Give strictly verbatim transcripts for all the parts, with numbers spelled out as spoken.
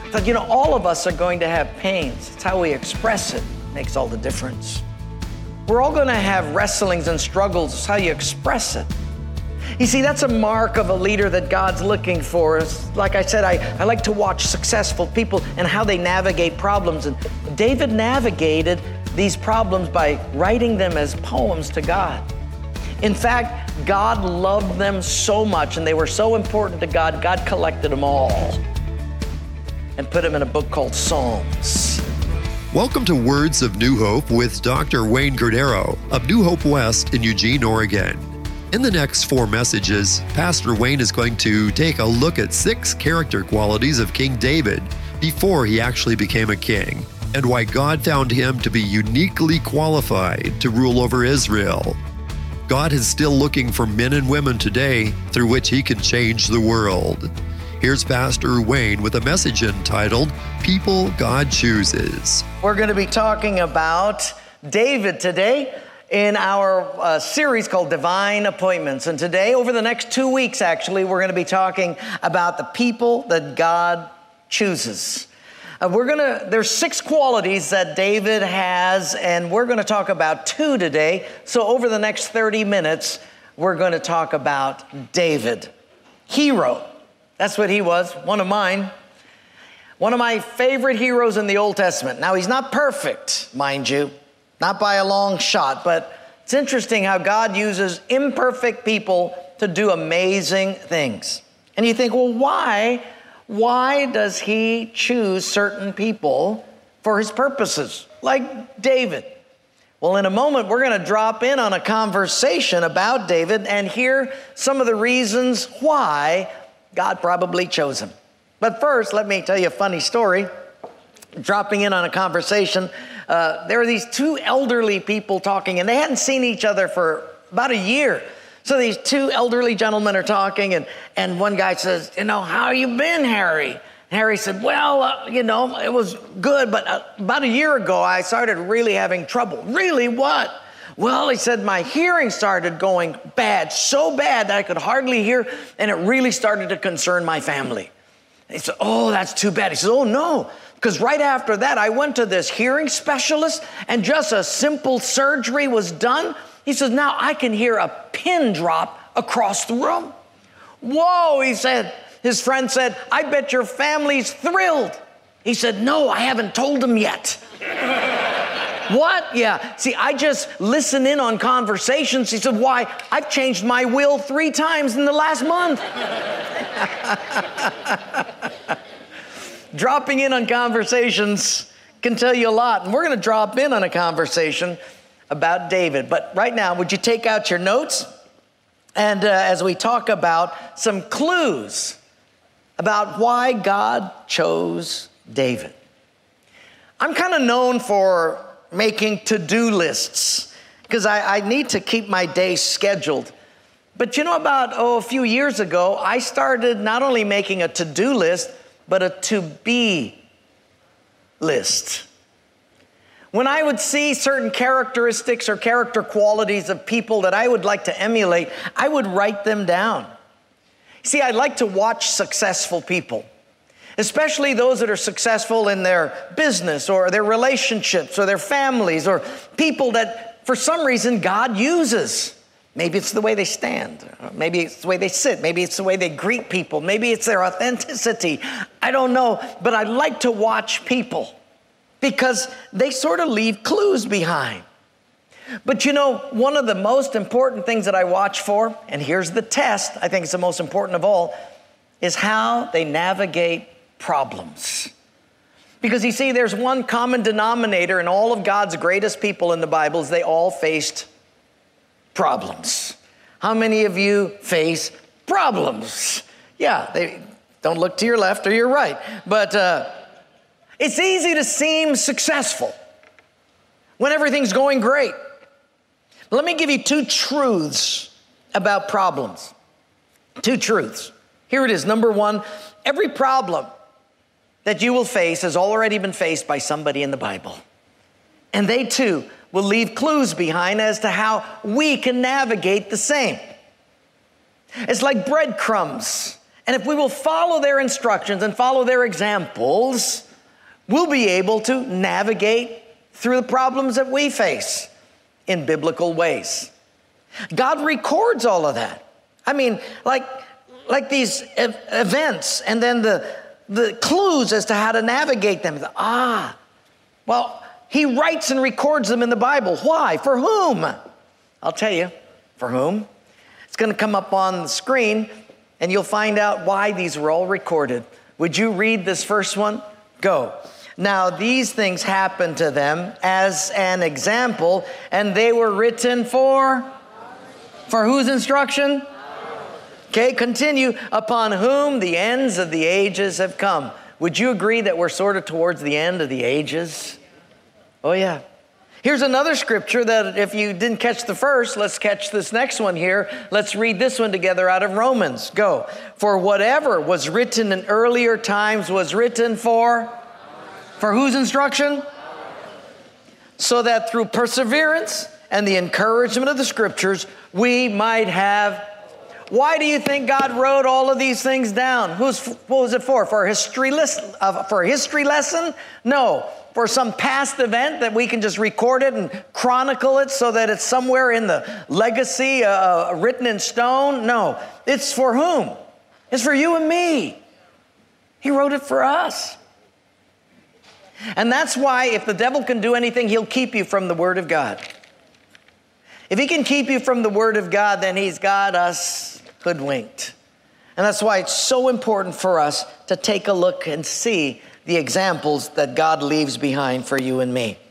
But you know, all of us are going to have pains. It's how we express it makes all the difference. We're all going to have wrestlings and struggles. It's how you express it. You see, that's a mark of a leader that God's looking for. It's, like I said, I, I like to watch successful people and how they navigate problems. And David navigated these problems by writing them as poems to God. In fact, God loved them so much and they were so important to God, God collected them all and put them in a book called Psalms. Welcome to Words of New Hope with Doctor Wayne Cordero of New Hope West in Eugene, Oregon. In the next four messages, Pastor Wayne is going to take a look at six character qualities of King David before he actually became a king, and why God found him to be uniquely qualified to rule over Israel. God is still looking for men and women today through which he can change the world. Here's Pastor Wayne with a message entitled, People God Chooses. We're going to be talking about David today in our uh, series called Divine Appointments. And today, over the next two weeks, actually, we're going to be talking about the people that God chooses. Uh, we're going to, there's six qualities that David has, and we're going to talk about two today. So over the next thirty minutes, we're going to talk about David. Hero. That's what he was, one of mine. One of my favorite heroes in the Old Testament. Now, he's not perfect, mind you, not by a long shot, but it's interesting how God uses imperfect people to do amazing things. And you think, well, why, why does he choose certain people for his purposes, like David? Well, in a moment, we're going to drop in on a conversation about David and hear some of the reasons why God probably chose him. But first, let me tell you a funny story. Dropping in on a conversation, uh, there are these two elderly people talking, and they hadn't seen each other for about a year. So these two elderly gentlemen are talking, and, and one guy says, you know, how you been, Harry? And Harry said, well, uh, you know, it was good, but uh, about a year ago, I started really having trouble. Really, what? Well, he said, my hearing started going bad, so bad that I could hardly hear, and it really started to concern my family. And he said, oh, that's too bad. He said, oh, no, because right after that, I went to this hearing specialist, and just a simple surgery was done. He says, now I can hear a pin drop across the room. Whoa, he said. His friend said, I bet your family's thrilled. He said, no, I haven't told them yet. What? Yeah. See, I just listen in on conversations. He said, why? I've changed my will three times in the last month. Dropping in on conversations can tell you a lot. And we're going to drop in on a conversation about David. But right now, would you take out your notes? And uh, as we talk about some clues about why God chose David. I'm kind of known for making to-do lists because I, I need to keep my days scheduled. But you know, about oh, a few years ago, I started not only making a to-do list, but a to-be list. When I would see certain characteristics or character qualities of people that I would like to emulate, I would write them down. See, I like to watch successful people, especially those that are successful in their business or their relationships or their families or people that for some reason God uses. Maybe it's the way they stand. Maybe it's the way they sit. Maybe it's the way they greet people. Maybe it's their authenticity. I don't know, but I like to watch people because they sort of leave clues behind. But you know, one of the most important things that I watch for, and here's the test, I think it's the most important of all, is how they navigate problems. Because you see, there's one common denominator in all of God's greatest people in the Bible is they all faced problems. How many of you face problems? Yeah, they don't look to your left or your right. But uh, it's easy to seem successful when everything's going great. Let me give you two truths about problems. Two truths. Here it is. Number one, every problem that you will face has already been faced by somebody in the Bible. And they too will leave clues behind as to how we can navigate the same. It's like breadcrumbs And if we will follow their instructions and follow their examples, we'll be able to navigate through the problems that we face in biblical ways. God records all of that. I mean, like, like these ev- events and then the, the clues as to how to navigate them. Ah, well, he writes and records them in the Bible. Why? For whom? I'll tell you, for whom. It's going to come up on the screen, and you'll find out why these were all recorded. Would you read this first one? Go. Now, these things happened to them as an example, and they were written for? For whose instruction? Okay, continue. Upon whom the ends of the ages have come. Would you agree that we're sort of towards the end of the ages? Oh, yeah. Here's another scripture that if you didn't catch the first, let's catch this next one here. Let's read this one together out of Romans. Go. For whatever was written in earlier times was written for? For whose instruction? So that through perseverance and the encouragement of the scriptures, we might have. Why do you think God wrote all of these things down? Who's, what was it for? For a history, list, uh, for a history lesson? No. For some past event that we can just record it and chronicle it so that it's somewhere in the legacy uh, written in stone? No. It's for whom? It's for you and me. He wrote it for us. And that's why if the devil can do anything, he'll keep you from the Word of God. If he can keep you from the Word of God, then he's got us hoodwinked. And that's why it's so important for us to take a look and see the examples that God leaves behind for you and me.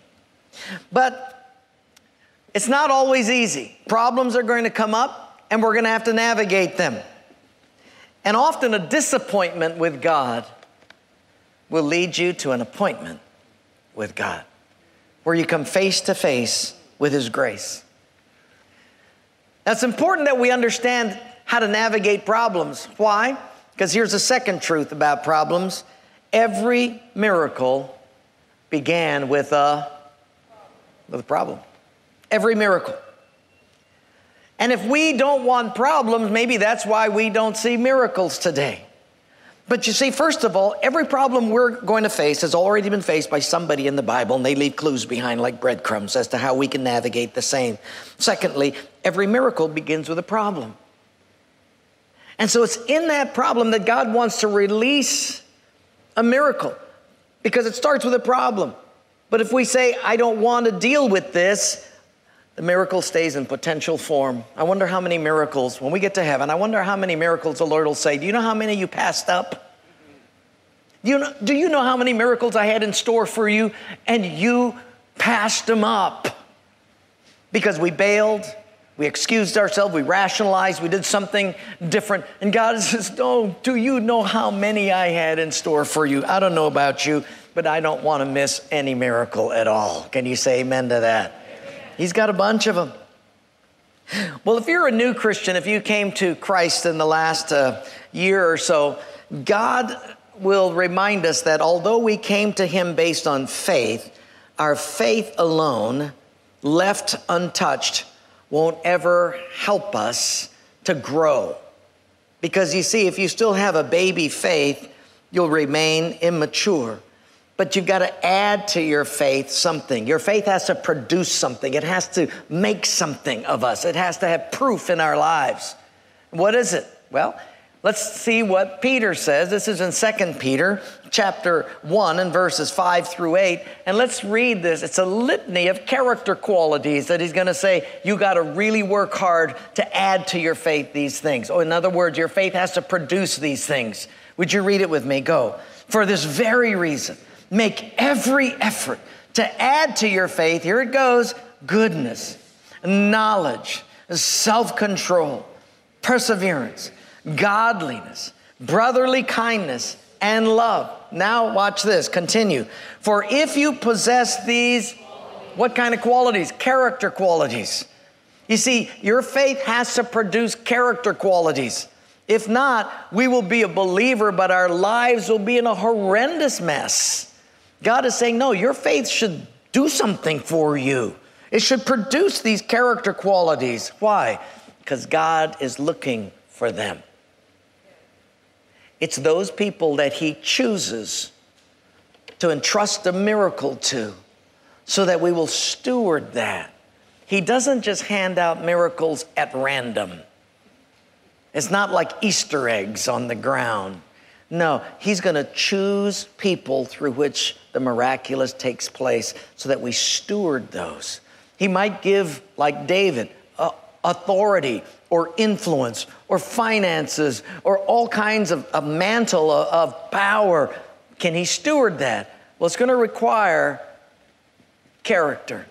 But it's not always easy. Problems are going to come up, and we're going to have to navigate them. And often a disappointment with God will lead you to an appointment with God, where you come face to face with His grace. Now, it's important that we understand how to navigate problems. Why? Because here's the second truth about problems. Every miracle began with a, with a problem. Every miracle. And if we don't want problems, maybe that's why we don't see miracles today. But you see, first of all, every problem we're going to face has already been faced by somebody in the Bible, and they leave clues behind like breadcrumbs as to how we can navigate the same. Secondly, every miracle begins with a problem. And so it's in that problem that God wants to release a miracle, because it starts with a problem. But if we say, I don't want to deal with this, the miracle stays in potential form. I wonder how many miracles, when we get to heaven, I wonder how many miracles the Lord will say, do you know how many you passed up? Do you know, do you know how many miracles I had in store for you and you passed them up? Because we bailed, we excused ourselves, we rationalized, we did something different. And God says, oh, do you know how many I had in store for you? I don't know about you, but I don't want to miss any miracle at all. Can you say amen to that? He's got a bunch of them. Well, if you're a new Christian, if you came to Christ in the last uh, year or so, God will remind us that although we came to Him based on faith, our faith alone, left untouched, won't ever help us to grow. Because you see, if you still have a baby faith, you'll remain immature. But you've got to add to your faith something. Your faith has to produce something. It has to make something of us. It has to have proof in our lives. What is it? Well, let's see what Peter says. This is in Second Peter chapter one and verses five through eight. And let's read this. It's a litany of character qualities that he's going to say, you got to really work hard to add to your faith these things. Oh, in other words, your faith has to produce these things. Would you read it with me? Go. For this very reason, make every effort to add to your faith, here it goes, goodness, knowledge, self-control, perseverance, godliness, brotherly kindness, and love. Now watch this, continue. For if you possess these, what kind of qualities? Character qualities. You see, your faith has to produce character qualities. If not, we will be a believer, but our lives will be in a horrendous mess. God is saying, no, your faith should do something for you. It should produce these character qualities. Why? Because God is looking for them. It's those people that he chooses to entrust a miracle to so that we will steward that. He doesn't just hand out miracles at random. It's not like Easter eggs on the ground. No, he's going to choose people through which the miraculous takes place so that we steward those. He might give, like David, uh, authority or influence or finances or all kinds of a mantle of, of power. Can he steward that? Well, it's going to require character.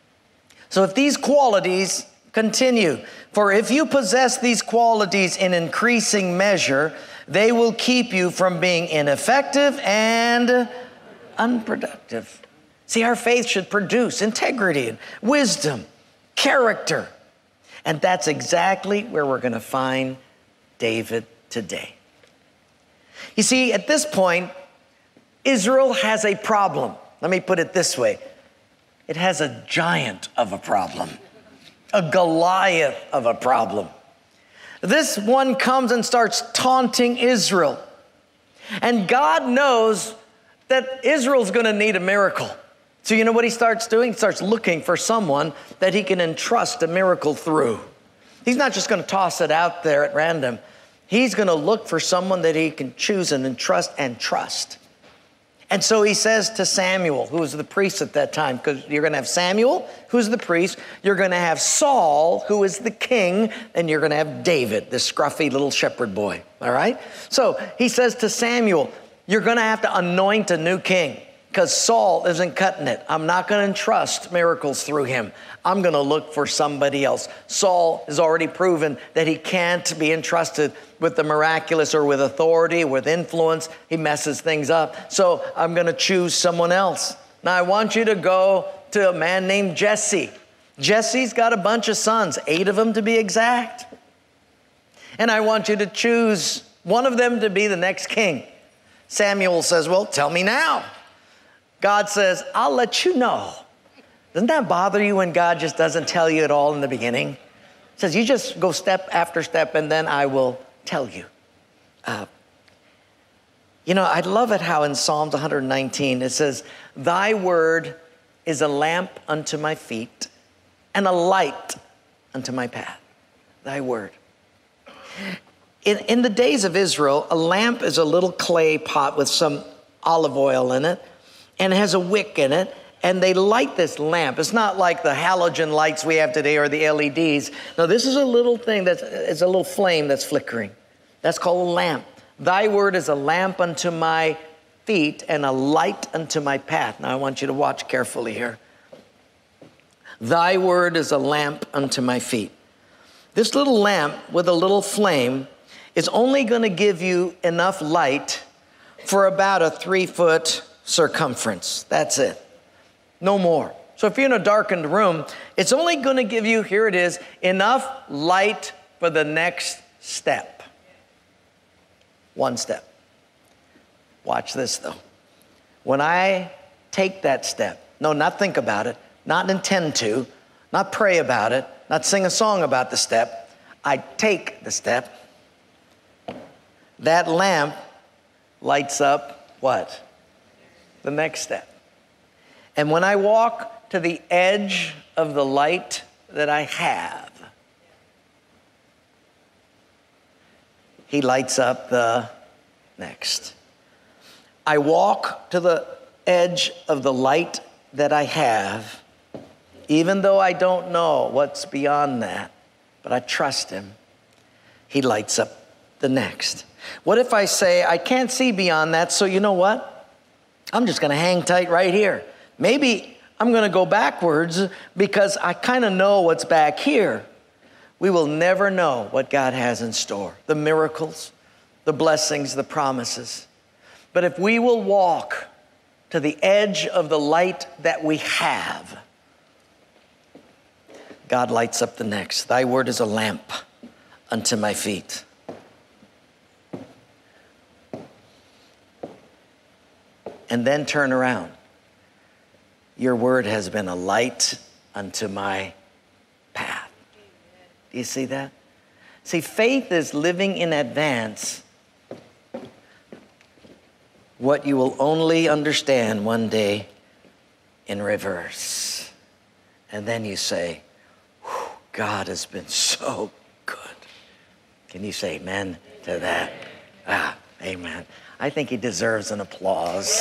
So if these qualities continue, for if you possess these qualities in increasing measure, they will keep you from being ineffective and unproductive. See, our faith should produce integrity and wisdom, character. And that's exactly where we're going to find David today. You see, at this point, Israel has a problem. Let me put it this way. It has a giant of a problem, a Goliath of a problem. This one comes and starts taunting Israel. And God knows that Israel's going to need a miracle. So you know what he starts doing? He starts looking for someone that he can entrust a miracle through. He's not just going to toss it out there at random. He's going to look for someone that he can choose and entrust and trust. And so he says to Samuel, who was the priest at that time, because you're going to have Samuel, who's the priest, you're going to have Saul, who is the king, and you're going to have David, this scruffy little shepherd boy, all right? So he says to Samuel, you're going to have to anoint a new king, because Saul isn't cutting it. I'm not going to entrust miracles through him. I'm going to look for somebody else. Saul has already proven that he can't be entrusted with the miraculous or with authority, with influence. He messes things up. So I'm going to choose someone else. Now I want you to go to a man named Jesse. Jesse's got a bunch of sons, eight of them to be exact. And I want you to choose one of them to be the next king. Samuel says, well, tell me now. God says, I'll let you know. Doesn't that bother you when God just doesn't tell you at all in the beginning? He says, you just go step after step and then I will tell you. Uh, you know, I love it how in Psalms one nineteen it says, thy word is a lamp unto my feet and a light unto my path. Thy word. In, in the days of Israel, a lamp is a little clay pot with some olive oil in it, and it has a wick in it, and they light this lamp. It's not like the halogen lights we have today or the L E Ds. No, this is a little thing that's it's a little flame that's flickering. That's called a lamp. Thy word is a lamp unto my feet and a light unto my path. Now I want you to watch carefully here. Thy word is a lamp unto my feet. This little lamp with a little flame is only going to give you enough light for about a three foot circumference. That's it. No more. So if you're in a darkened room, it's only going to give you, here it is, enough light for the next step. One step. Watch this though. When I take that step, no, not think about it, not intend to, not pray about it, not sing a song about the step, I take the step, that lamp lights up what? The next step. And when I walk to the edge of the light that I have, he lights up the next. I walk to the edge of the light that I have, even though I don't know what's beyond that, but I trust him. He lights up the next. What if I say, I can't see beyond that, so you know what? I'm just going to hang tight right here. Maybe I'm going to go backwards because I kind of know what's back here. We will never know what God has in store. The miracles, the blessings, the promises. But if we will walk to the edge of the light that we have, God lights up the next. Thy word is a lamp unto my feet. And then turn around. Your word has been a light unto my path. Do you see that? See, faith is living in advance what you will only understand one day in reverse. And then you say, God has been so good. Can you say amen to that? Ah, amen. I think he deserves an applause.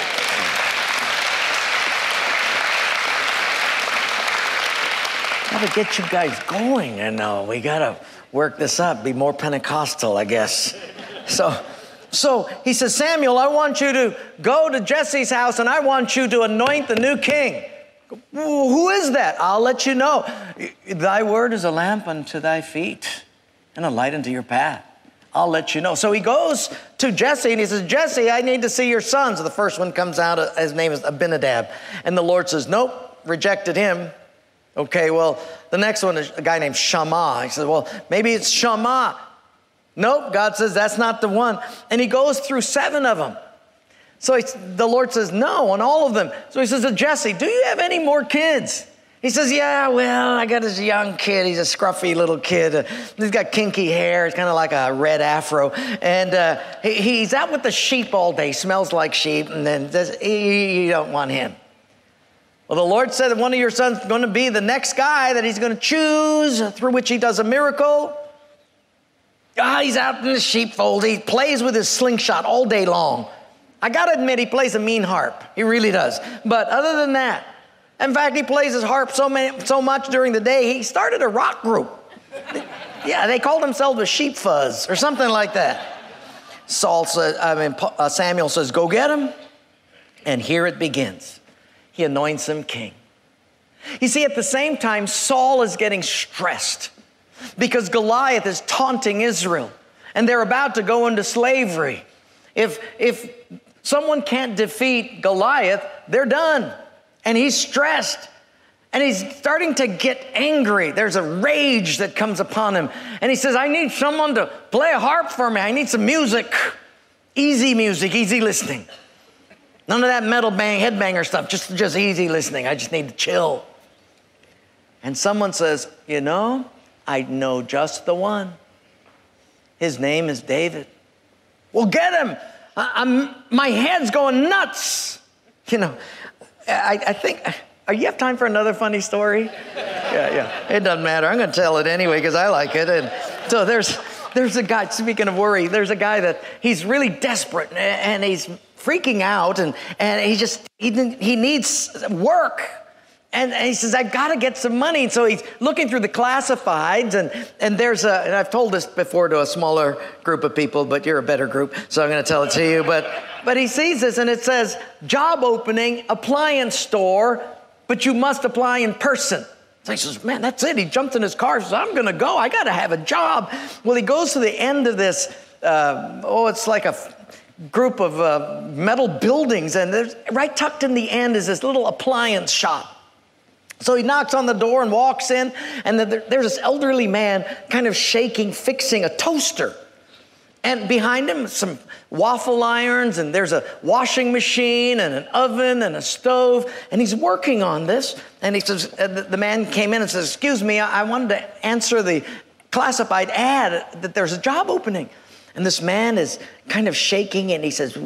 Gotta get you guys going, and uh, we gotta work this up, be more Pentecostal, I guess. So, so he says, Samuel, I want you to go to Jesse's house, and I want you to anoint the new king. Who is that? I'll let you know. Thy word is a lamp unto thy feet and a light unto your path. I'll let you know. So he goes to Jesse and he says, Jesse, I need to see your sons. So the first one comes out, his name is Abinadab. And the Lord says, nope, rejected him. Okay, well, the next one is a guy named Shammah. He says, well, maybe it's Shammah. Nope, God says that's not the one. And he goes through seven of them. So he, the Lord says, no, on all of them. So he says to Jesse, do you have any more kids? He says, yeah, well, I got this young kid. He's a scruffy little kid. Uh, he's got kinky hair. It's kind of like a red afro. And uh, he, he's out with the sheep all day, smells like sheep. And then says, you don't want him. Well, the Lord said that one of your sons is going to be the next guy that he's going to choose, through which he does a miracle. Ah, he's out in the sheepfold. He plays with his slingshot all day long. I got to admit, he plays a mean harp. He really does. But other than that, in fact, he plays his harp so, many, so much during the day, he started a rock group. Yeah, they called themselves the Sheep Fuzz or something like that. Saul says, I mean, uh, Samuel says, go get him. And here it begins. He anoints him king. You see, at the same time, Saul is getting stressed because Goliath is taunting Israel and they're about to go into slavery. If, if someone can't defeat Goliath, they're done. And he's stressed. And he's starting to get angry. There's a rage that comes upon him. And he says, I need someone to play a harp for me. I need some music. Easy music, easy listening. None of that metal bang, headbanger stuff, just, just easy listening. I just need to chill. And someone says, you know, I know just the one. His name is David. Well, get him. I, I'm, my head's going nuts. You know, I, I think, are you have time for another funny story? Yeah, yeah. It doesn't matter. I'm going to tell it anyway because I like it. And so there's, there's a guy, speaking of worry, there's a guy that he's really desperate and he's freaking out and, and he just, he, he needs work. And, and he says, I've got to get some money. And so he's looking through the classifieds and, and there's a, and I've told this before to a smaller group of people, but you're a better group, so I'm going to tell it to you. But, but he sees this and it says, job opening, appliance store, but you must apply in person. So he says, man, that's it. He jumped in his car. He says, I'm going to go. I got to have a job. Well, he goes to the end of this, uh, oh, it's like a f- group of uh, metal buildings. And there's, right tucked in the end is this little appliance shop. So he knocks on the door and walks in, and there's this elderly man kind of shaking, fixing a toaster. And behind him, some waffle irons, and there's a washing machine and an oven and a stove, and he's working on this. And he says, uh, the man came in and says, excuse me, I wanted to answer the classified ad that there's a job opening. And this man is kind of shaking, and he says,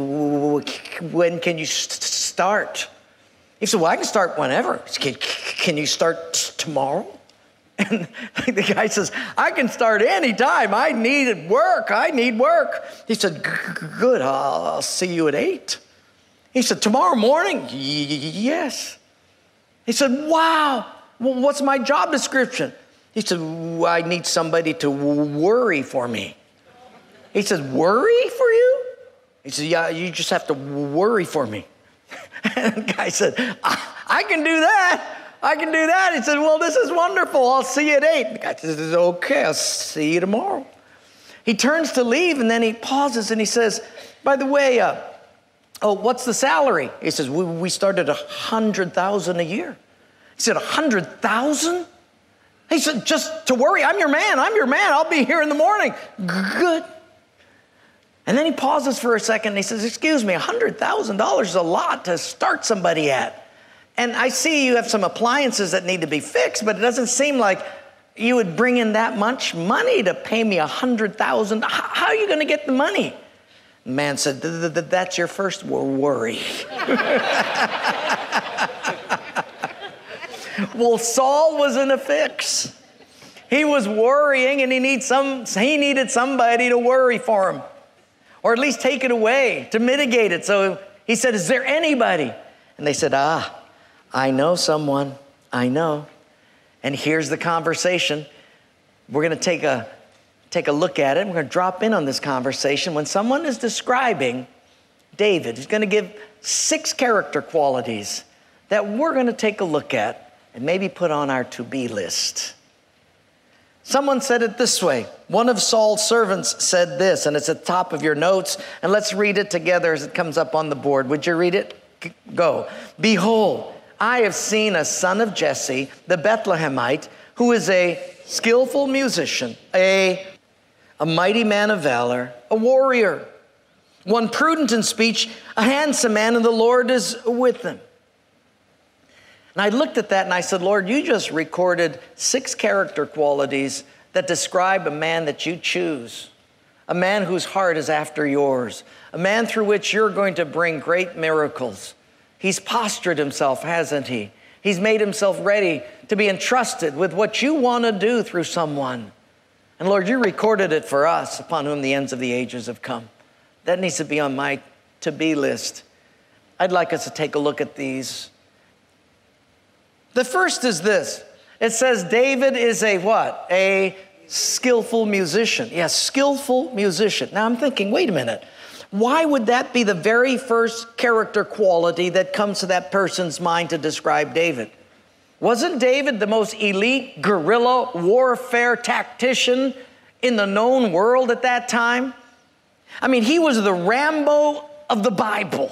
when can you start? He said, well, I can start whenever. He said, can, can you start t- tomorrow? And the guy says, I can start anytime. I need work. I need work. He said, good, I'll, I'll see you at eight. He said, tomorrow morning? Y- yes. He said, wow, well, what's my job description? He said, well, I need somebody to worry for me. He said, worry for you? He said, yeah, you just have to worry for me. And the guy said, I, I can do that. I can do that. He said, well, this is wonderful. I'll see you at eight. The guy says, okay, I'll see you tomorrow. He turns to leave, and then he pauses, and he says, by the way, uh, oh, what's the salary? He says, we, we started one hundred thousand dollars a year. He said, one hundred thousand dollars? He said, just to worry, I'm your man. I'm your man. I'll be here in the morning. Good. And then he pauses for a second and he says, excuse me, one hundred thousand dollars is a lot to start somebody at. And I see you have some appliances that need to be fixed, but it doesn't seem like you would bring in that much money to pay me one hundred thousand dollars. How are you going to get the money? The man said, that's your first worry. Well, Saul was in a fix. He was worrying, and he needs some. He needed somebody to worry for him, or at least take it away to mitigate it. So he said, is there anybody? And they said, ah, I know someone. I know. And here's the conversation. We're going to take a take a look at it. We're going to drop in on this conversation. When someone is describing David, he's going to give six character qualities that we're going to take a look at and maybe put on our to-be list. Someone said it this way. One of Saul's servants said this, and it's at the top of your notes, and let's read it together as it comes up on the board. Would you read it? Go. Behold, I have seen a son of Jesse, the Bethlehemite, who is a skillful musician, a, a mighty man of valor, a warrior, one prudent in speech, a handsome man, and the Lord is with him. And I looked at that and I said, Lord, you just recorded six character qualities that describe a man that you choose, a man whose heart is after yours, a man through which you're going to bring great miracles. He's postured himself, hasn't he? He's made himself ready to be entrusted with what you want to do through someone. And Lord, you recorded it for us, upon whom the ends of the ages have come. That needs to be on my to-be list. I'd like us to take a look at these. The first is this. It says David is a what? A skillful musician. Yes, skillful musician. Now I'm thinking, wait a minute. Why would that be the very first character quality that comes to that person's mind to describe David? Wasn't David the most elite guerrilla warfare tactician in the known world at that time? I mean, he was the Rambo of the Bible.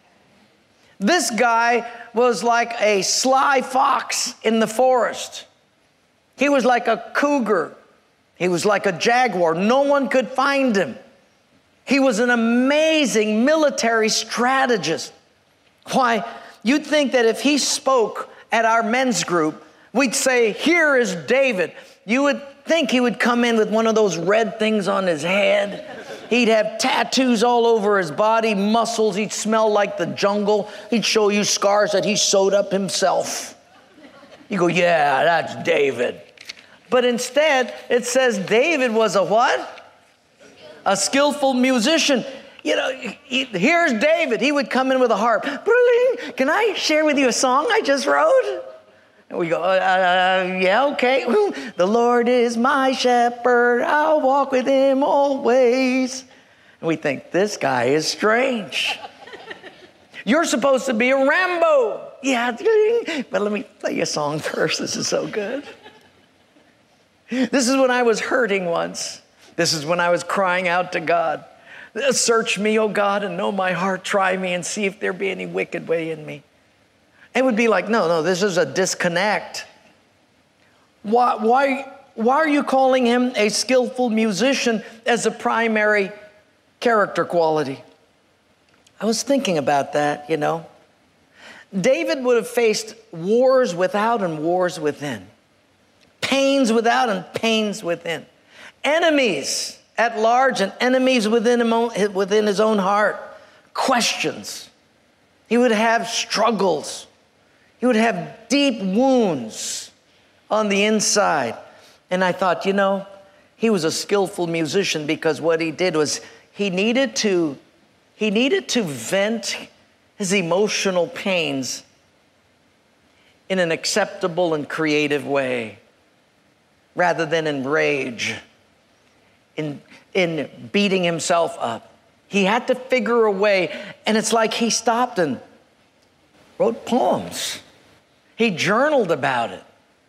This guy was like a sly fox in the forest. He was like a cougar. He was like a jaguar. No one could find him. He was an amazing military strategist. Why, you'd think that if he spoke at our men's group, we'd say, here is David. You would think he would come in with one of those red things on his head. He'd have tattoos all over his body, muscles. He'd smell like the jungle. He'd show you scars that he sewed up himself. You go, yeah, that's David. But instead, it says David was a what? A skillful musician. You know, he, here's David. He would come in with a harp. Can I share with you a song I just wrote? And we go, uh, uh, yeah, okay. The Lord is my shepherd. I'll walk with him always. And we think, this guy is strange. You're supposed to be a Rambo. Yeah, but let me play you a song first. This is so good. This is when I was hurting once. This is when I was crying out to God. Search me, O God, and know my heart. Try me and see if there be any wicked way in me. It would be like, no, no, this is a disconnect. Why, why, why are you calling him a skillful musician as a primary character quality? I was thinking about that, you know. David would have faced wars without and wars within. Pains without and pains within. Enemies at large and enemies within him, within his own heart. Questions. He would have struggles. He would have deep wounds on the inside. And I thought, you know, he was a skillful musician because what he did was he needed to, he needed to vent his emotional pains in an acceptable and creative way rather than in rage, in, in beating himself up. He had to figure a way, and it's like he stopped and wrote poems. He journaled about it.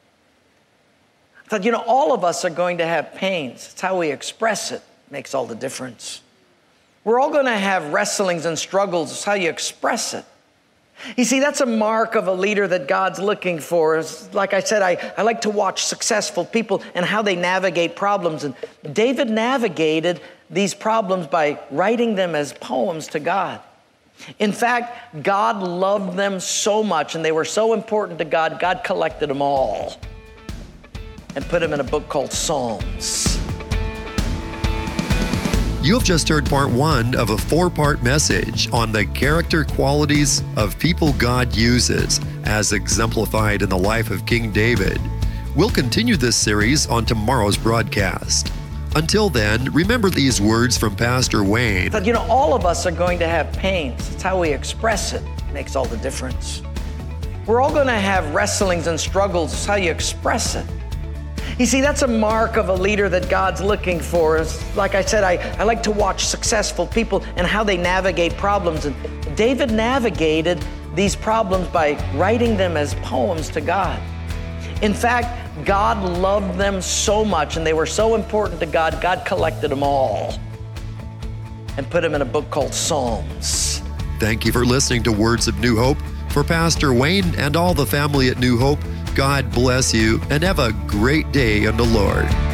I thought, you know, all of us are going to have pains. It's how we express it makes all the difference. We're all going to have wrestlings and struggles. It's how you express it. You see, that's a mark of a leader that God's looking for. Like I said, I, I like to watch successful people and how they navigate problems. And David navigated these problems by writing them as poems to God. In fact, God loved them so much and they were so important to God, God collected them all and put them in a book called Psalms. You have just heard part one of a four-part message on the character qualities of people God uses, as exemplified in the life of King David. We'll continue this series on tomorrow's broadcast. Until then, remember these words from Pastor Wayne. But you know, all of us are going to have pains. It's how we express it makes all the difference. We're all going to have wrestlings and struggles. It's how you express it. You see, that's a mark of a leader that God's looking for. It's, like I said, I, I like to watch successful people and how they navigate problems. And David navigated these problems by writing them as poems to God. In fact, God loved them so much and they were so important to God, God collected them all and put them in a book called Psalms. Thank you for listening to Words of New Hope. For Pastor Wayne and all the family at New Hope, God bless you and have a great day in the Lord.